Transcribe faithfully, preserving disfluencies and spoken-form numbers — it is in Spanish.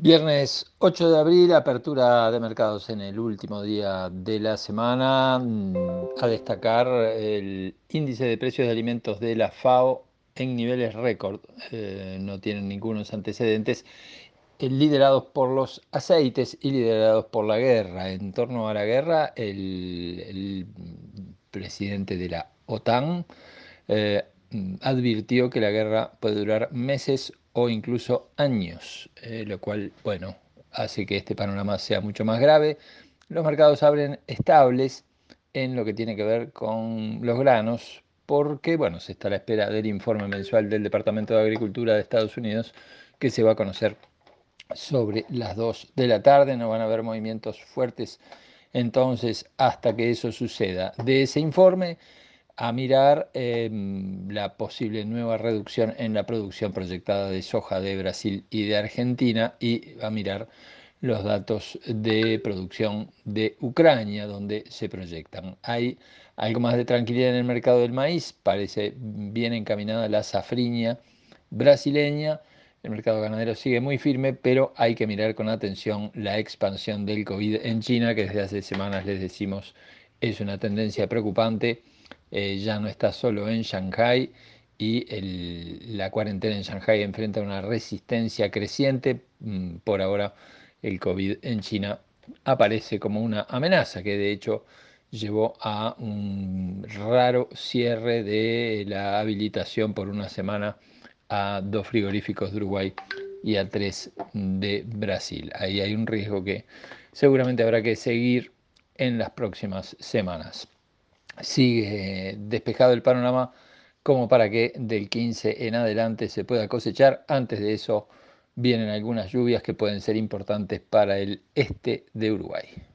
Viernes ocho de abril, apertura de mercados en el último día de la semana. Mm, A destacar el índice de precios de alimentos de la FAO en niveles récord. Eh, no tienen ningunos antecedentes, eh, liderados por los aceites y liderados por la guerra. En torno a la guerra, el, el presidente de la OTAN eh, mm, advirtió que la guerra puede durar meses o incluso años, eh, lo cual, bueno, hace que este panorama sea mucho más grave. Los mercados abren estables en lo que tiene que ver con los granos, porque, bueno, se está a la espera del informe mensual del Departamento de Agricultura de Estados Unidos, que se va a conocer sobre las dos de la tarde. No van a haber movimientos fuertes entonces hasta que eso suceda. De ese informe a mirar eh, la posible nueva reducción en la producción proyectada de soja de Brasil y de Argentina, y a mirar los datos de producción de Ucrania, donde se proyectan. Hay algo más de tranquilidad en el mercado del maíz, parece bien encaminada la safriña brasileña. El mercado ganadero sigue muy firme, pero hay que mirar con atención la expansión del COVID en China, que desde hace semanas les decimos es una tendencia preocupante. Eh, ya no está solo en Shanghái, y el- la cuarentena en Shanghái enfrenta una resistencia creciente. Mm, Por ahora, el COVID en China aparece como una amenaza que de hecho llevó a un raro cierre de la habilitación por una semana a dos frigoríficos de Uruguay y a tres de Brasil. Ahí hay un riesgo que seguramente habrá que seguir en las próximas semanas. Sigue despejado el panorama como para que del quince en adelante se pueda cosechar. Antes de eso vienen algunas lluvias que pueden ser importantes para el este de Uruguay.